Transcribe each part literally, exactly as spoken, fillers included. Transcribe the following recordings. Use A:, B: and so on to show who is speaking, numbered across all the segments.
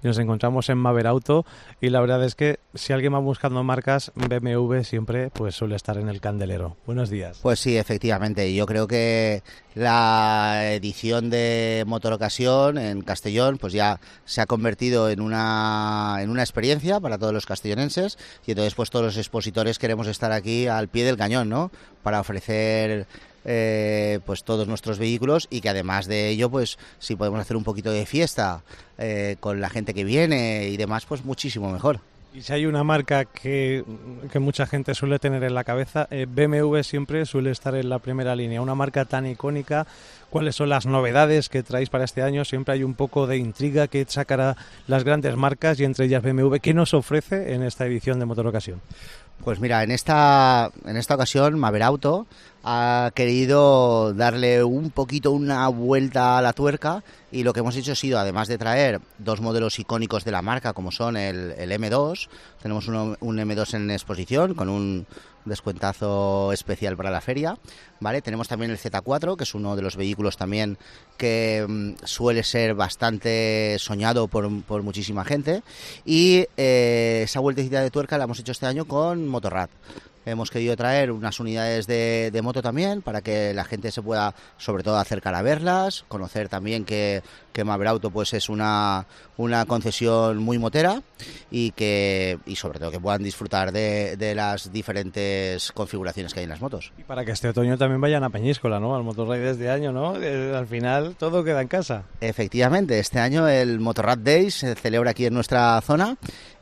A: y nos encontramos en Maverick Auto, y la verdad es que si alguien va buscando marcas, B M W siempre pues suele estar en el candelero. Buenos días.
B: Pues sí, efectivamente, yo creo que la edición de Motor Ocasión en Castellón pues ya se ha convertido en una en una experiencia para todos los castellonenses, y entonces pues todos los expositores queremos estar aquí al pie del cañón, ¿no? Para ofrecer eh, pues todos nuestros vehículos, y que además de ello pues si podemos hacer un poquito de fiesta eh, con la gente que viene y demás, pues muchísimo mejor.
A: Y si hay una marca que, que mucha gente suele tener en la cabeza, eh, B M W siempre suele estar en la primera línea. Una marca tan icónica, ¿cuáles son las novedades que traéis para este año? Siempre hay un poco de intriga que sacará las grandes marcas, y entre ellas B M W. ¿Qué nos ofrece en esta edición de Motor Ocasión?
B: Pues mira, en esta en esta ocasión Maverick Auto ha querido darle un poquito una vuelta a la tuerca, y lo que hemos hecho ha sido, además de traer dos modelos icónicos de la marca como son el, el eme dos, tenemos uno, un eme dos en exposición con un descuentazo especial para la feria, ¿vale? Tenemos también el zeta cuatro, que es uno de los vehículos también que mmm, suele ser bastante soñado por, por muchísima gente, y eh, esa vueltecita de tuerca la hemos hecho este año con Motorrad. Hemos querido traer unas unidades de, de moto también para que la gente se pueda, sobre todo, acercar a verlas, conocer también que, que Maverick Auto pues es una, una concesión muy motera, y que y sobre todo que puedan disfrutar de, de las diferentes configuraciones que hay en las motos.
A: Y para que este otoño también vayan a Peñíscola, ¿no? Al Motorrad de este año, ¿no? Eh, al final todo queda en casa.
B: Efectivamente, este año el Motorrad Days se celebra aquí en nuestra zona.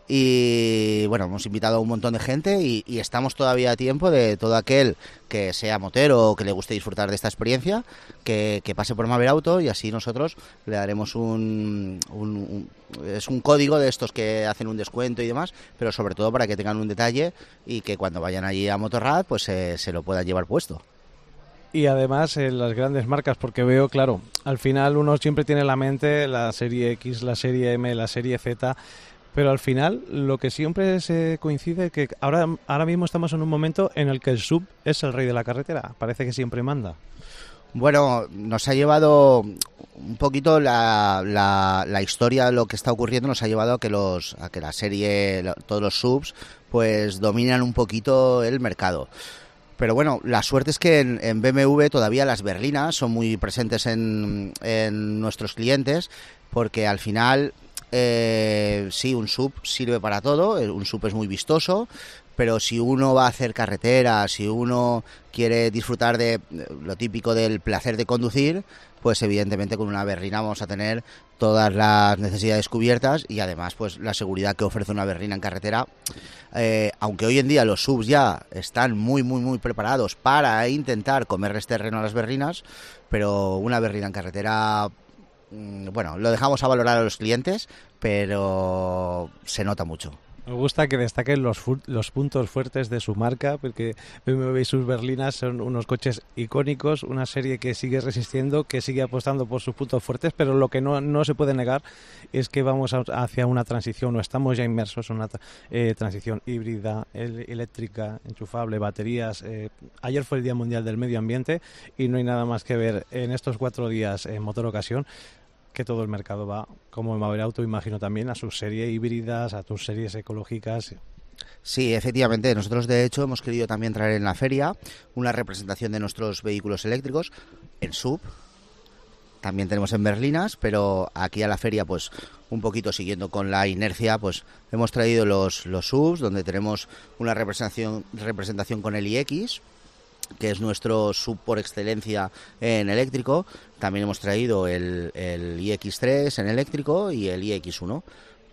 B: Y bueno, hemos invitado a un montón de gente, y, y estamos todavía a tiempo de todo aquel que sea motero o que le guste disfrutar de esta experiencia, que, que pase por Maverick Auto, y así nosotros le daremos un, un, un es un código de estos que hacen un descuento y demás, pero sobre todo para que tengan un detalle y que cuando vayan allí a Motorrad pues eh, se lo puedan llevar puesto.
A: Y además en las grandes marcas, porque veo, claro, al final uno siempre tiene en la mente la serie X, la serie M, la serie Z, pero al final lo que siempre se coincide es que ahora, ahora mismo estamos en un momento en el que el sub es el rey de la carretera, parece que siempre manda.
B: Bueno, nos ha llevado un poquito la, la, la historia, lo que está ocurriendo nos ha llevado a que los a que la serie, todos los subs, pues dominan un poquito el mercado. Pero bueno, la suerte es que en, en B M W todavía las berlinas son muy presentes en, en nuestros clientes, porque al final eh, sí, un sub sirve para todo, un sub es muy vistoso, pero si uno va a hacer carretera, si uno quiere disfrutar de lo típico del placer de conducir, pues evidentemente con una berlina vamos a tener todas las necesidades cubiertas, y además pues la seguridad que ofrece una berlina en carretera, eh, aunque hoy en día los subs ya están muy muy muy preparados para intentar comerles terreno a las berlinas, pero una berlina en carretera, bueno, lo dejamos a valorar a los clientes, pero se nota mucho.
A: Me gusta que destaquen los, fu- los puntos fuertes de su marca, porque B M W y sus berlinas son unos coches icónicos, una serie que sigue resistiendo, que sigue apostando por sus puntos fuertes, pero lo que no, no se puede negar es que vamos a, hacia una transición, o estamos ya inmersos en una eh, transición híbrida, el, eléctrica, enchufable, baterías. Eh, ayer fue el Día Mundial del Medio Ambiente, y no hay nada más que ver en estos cuatro días en Motor Ocasión que todo el mercado va, como en Maverick Auto, imagino también, a sus series híbridas, a tus series ecológicas.
B: Sí, efectivamente. Nosotros, de hecho, hemos querido también traer en la feria una representación de nuestros vehículos eléctricos en sub. También tenemos en berlinas, pero aquí a la feria, pues un poquito siguiendo con la inercia, pues hemos traído los, los subs, donde tenemos una representación, representación con el i equis, que es nuestro sub por excelencia en eléctrico. También hemos traído el, el i equis tres en eléctrico y el i equis uno.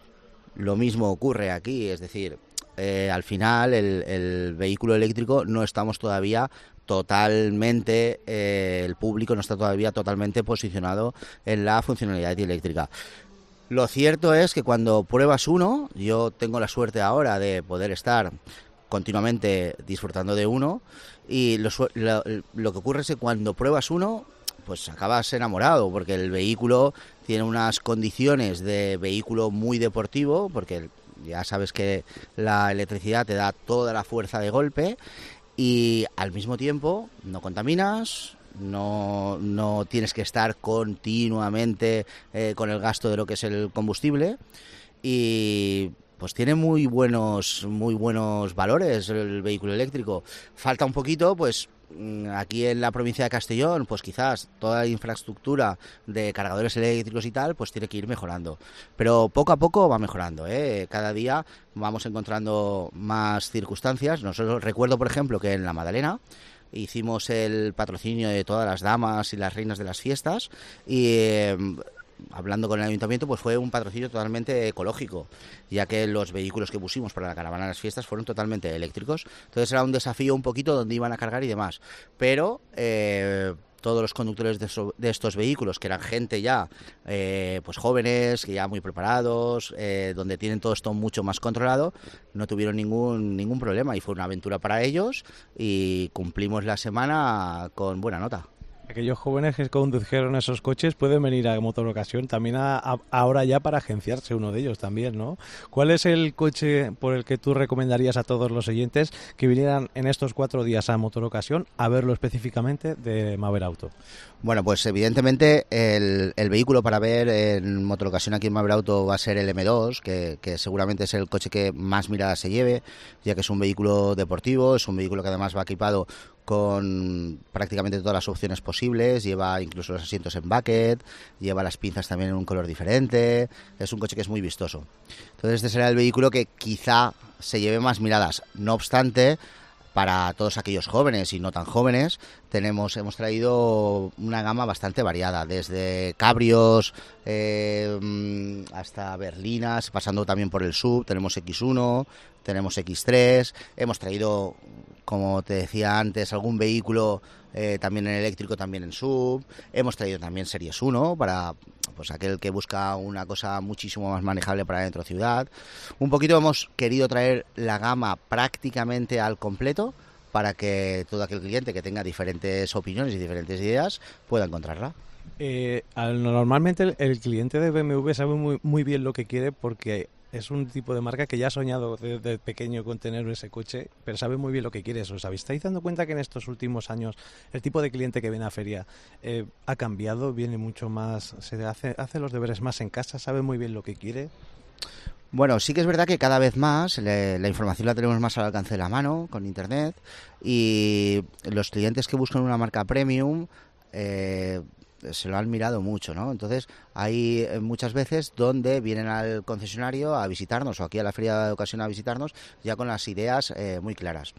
B: Lo mismo ocurre aquí, es decir, eh, al final el, el vehículo eléctrico no estamos todavía totalmente, eh, el público no está todavía totalmente posicionado en la funcionalidad eléctrica. Lo cierto es que cuando pruebas uno, yo tengo la suerte ahora de poder estar continuamente disfrutando de uno, y lo, lo, lo que ocurre es que cuando pruebas uno, pues acabas enamorado, porque el vehículo tiene unas condiciones de vehículo muy deportivo, porque ya sabes que la electricidad te da toda la fuerza de golpe, y al mismo tiempo no contaminas, no, no tienes que estar continuamente eh, con el gasto de lo que es el combustible y pues tiene muy buenos, muy buenos valores el vehículo eléctrico. Falta un poquito, pues aquí en la provincia de Castellón, pues quizás toda la infraestructura de cargadores eléctricos y tal, pues tiene que ir mejorando. Pero poco a poco va mejorando, ¿eh? Cada día vamos encontrando más circunstancias. Nosotros recuerdo, por ejemplo, que en La Madalena hicimos el patrocinio de todas las damas y las reinas de las fiestas y... Eh, hablando con el ayuntamiento, pues fue un patrocinio totalmente ecológico, ya que los vehículos que pusimos para la caravana de las fiestas fueron totalmente eléctricos. Entonces era un desafío un poquito donde iban a cargar y demás. Pero eh, todos los conductores de, so, de estos vehículos, que eran gente ya eh, pues jóvenes, que ya muy preparados, eh, donde tienen todo esto mucho más controlado, no tuvieron ningún, ningún problema y fue una aventura para ellos y cumplimos la semana con buena nota.
A: Aquellos jóvenes que condujeron esos coches pueden venir a Motorocasión también a, a, ahora ya para agenciarse uno de ellos también, ¿no? ¿Cuál es el coche por el que tú recomendarías a todos los oyentes que vinieran en estos cuatro días a Motorocasión a verlo específicamente de Maver Auto?
B: Bueno, pues evidentemente el, el vehículo para ver en Motorocasión aquí en Maver Auto va a ser el eme dos, que, que seguramente es el coche que más miradas se lleve, ya que es un vehículo deportivo, es un vehículo que además va equipado con prácticamente todas las opciones posibles, lleva incluso los asientos en bucket, lleva las pinzas también en un color diferente, es un coche que es muy vistoso. Entonces este será el vehículo que quizá se lleve más miradas. No obstante, para todos aquellos jóvenes y no tan jóvenes, tenemos hemos traído una gama bastante variada, desde cabrios eh, hasta berlinas, pasando también por el sub. Tenemos equis uno, tenemos equis tres, hemos traído, como te decía antes, algún vehículo eh, también en eléctrico, también en sub. Hemos traído también Series uno para pues aquel que busca una cosa muchísimo más manejable para dentro de ciudad. Un poquito hemos querido traer la gama prácticamente al completo para que todo aquel cliente que tenga diferentes opiniones y diferentes ideas pueda encontrarla.
A: Eh, normalmente el, el cliente de B M W sabe muy, muy bien lo que quiere porque es un tipo de marca que ya ha soñado desde pequeño con tener ese coche, pero sabe muy bien lo que quiere. ¿Os habéis estáis dando cuenta que en estos últimos años el tipo de cliente que viene a feria eh, ha cambiado? Viene mucho más, se hace, hace los deberes más en casa, sabe muy bien lo que quiere.
B: Bueno, sí que es verdad que cada vez más le, la información la tenemos más al alcance de la mano con internet y los clientes que buscan una marca premium eh, se lo han mirado mucho, ¿no? Entonces hay muchas veces donde vienen al concesionario a visitarnos o aquí a la feria de ocasión a visitarnos ya con las ideas eh, muy claras.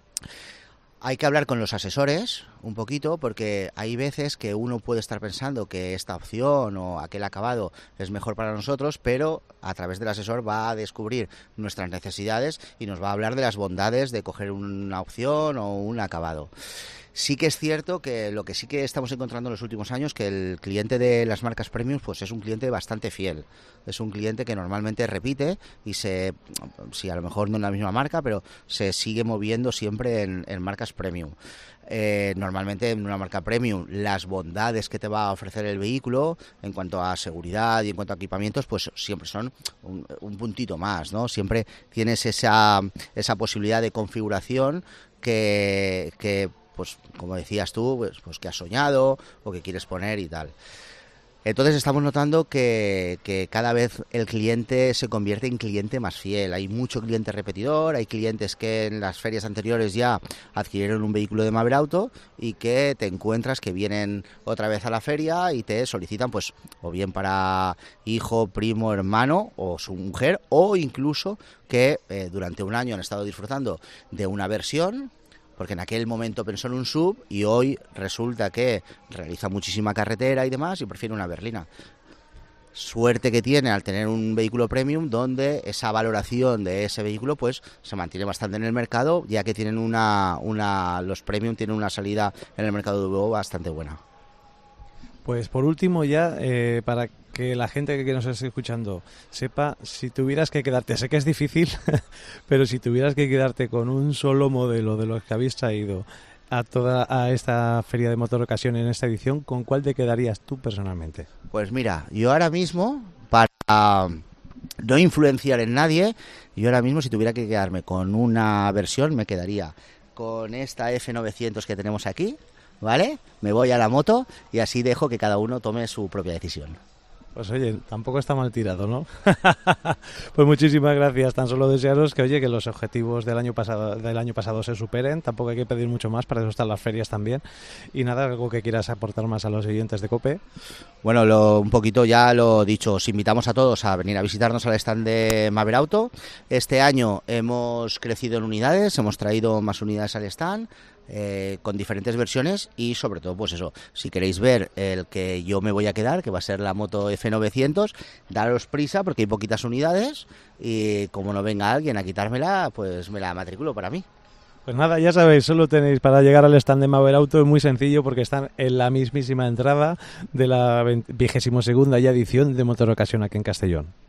B: Hay que hablar con los asesores un poquito porque hay veces que uno puede estar pensando que esta opción o aquel acabado es mejor para nosotros, pero a través del asesor va a descubrir nuestras necesidades y nos va a hablar de las bondades de coger una opción o un acabado. Sí que es cierto que lo que sí que estamos encontrando en los últimos años, que el cliente de las marcas premium pues es un cliente bastante fiel. Es un cliente que normalmente repite y se, sí, a lo mejor no en la misma marca, pero se sigue moviendo siempre en, en marcas premium. Eh, normalmente en una marca premium las bondades que te va a ofrecer el vehículo en cuanto a seguridad y en cuanto a equipamientos pues siempre son un, un puntito más, ¿no? Siempre tienes esa, esa posibilidad de configuración que... que pues como decías tú, pues, pues que has soñado o que quieres poner y tal. Entonces estamos notando que, que cada vez el cliente se convierte en cliente más fiel. Hay mucho cliente repetidor, hay clientes que en las ferias anteriores ya adquirieron un vehículo de Maver Auto y que te encuentras que vienen otra vez a la feria y te solicitan pues o bien para hijo, primo, hermano o su mujer o incluso que eh, durante un año han estado disfrutando de una versión porque en aquel momento pensó en un sub y hoy resulta que realiza muchísima carretera y demás y prefiere una berlina. Suerte que tiene al tener un vehículo premium donde esa valoración de ese vehículo pues se mantiene bastante en el mercado, ya que tienen una, una los premium tienen una salida en el mercado de nuevo bastante buena.
A: Pues por último ya, eh, para que la gente que nos esté escuchando sepa, si tuvieras que quedarte, sé que es difícil, pero si tuvieras que quedarte con un solo modelo de los que habéis traído a toda a esta feria de Motorocasión en esta edición, ¿con cuál te quedarías tú personalmente?
B: Pues mira, yo ahora mismo, para no influenciar en nadie, yo ahora mismo si tuviera que quedarme con una versión me quedaría con esta efe novecientos que tenemos aquí, ¿vale? Me voy a la moto y así dejo que cada uno tome su propia decisión.
A: Pues oye, tampoco está mal tirado, ¿no? Pues muchísimas gracias. Tan solo desearos que, oye, que los objetivos del año pasado del año pasado se superen. Tampoco hay que pedir mucho más, para eso están las ferias también. Y nada, algo que quieras aportar más a los oyentes de COPE.
B: Bueno, lo, un poquito ya lo dicho, os invitamos a todos a venir a visitarnos al stand de Maver Auto. Este año hemos crecido en unidades, hemos traído más unidades al stand. Eh, con diferentes versiones y sobre todo pues eso, si queréis ver el que yo me voy a quedar, que va a ser la moto F novecientos, daros prisa porque hay poquitas unidades y como no venga alguien a quitármela, pues me la matriculo para mí.
A: Pues nada, ya sabéis, solo tenéis para llegar al stand de Maver Auto, es muy sencillo porque están en la mismísima entrada de la vigésimo segunda ya edición de Motor Ocasión aquí en Castellón.